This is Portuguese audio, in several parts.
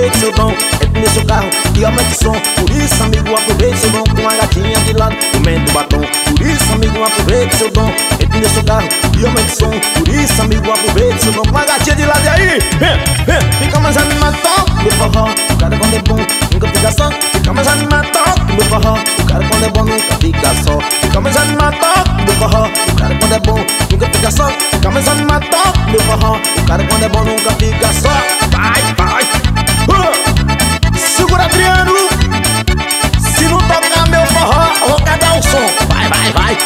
aproveite seu dom. Entre no seu carro e aumente o som. Por isso, amigo, aproveite seu dom. Com a gatinha de lado, comendo batom. Por isso, amigo, aproveite seu dom. Entre no seu carro e aumente o som. Por isso, amigo, aproveite seu dom. Com a gatinha de lado, e aí? Fica mais animadão no forró. O cara quando é bom, nunca fica só. Fica mais animadão no forró. O cara quando é bom, nunca fica só. Fica mais animadão no forró. O cara quando é bom, nunca fica só. Fica mais animadão no forró. O cara quando é bom, nunca fica só. Vai, vai. Segura, Adriano. Se não tocar meu forró, eu vou cadar o som. Vai, vai, vai.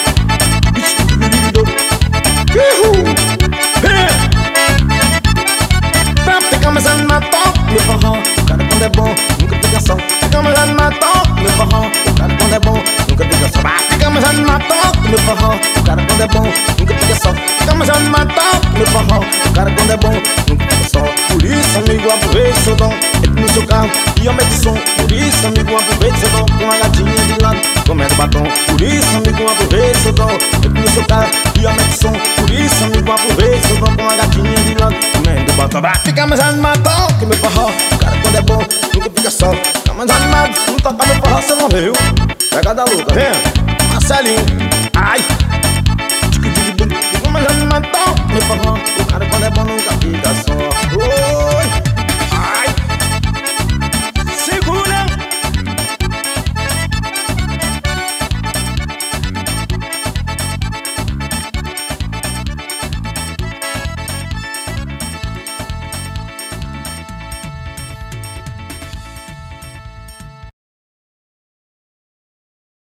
Fica mais animadão meu forró. O cara quando é bom, nunca fica só. Fica mais animadão meu forró. O cara quando é bom, nunca fica só. Fica mais animadão meu forró. O cara quando é bom, nunca fica só. Fica mais animadão meu forró. O cara quando é bom, nunca fica só. Por isso, amigo, aproveite seu dom. Entre no seu carro e aumente o som. Por isso, amigo, aproveite seu dom. Com a gatinha de lado, comendo batom. Por isso, amigo, aproveite seu dom. Entre no seu carro e aumente o som. Por isso, amigo, aproveite seu dom. Com a gatinha de lado, comendo batom. Vai ficar mais animadão que meu forró. O cara quando é bom, nunca fica só. Fica mais animado, se não tocar meu forró, você não viu. Pegada louca, vem Marcelinho, ai. Fica mais animadão meu forró. O cara quando é bom, nunca fica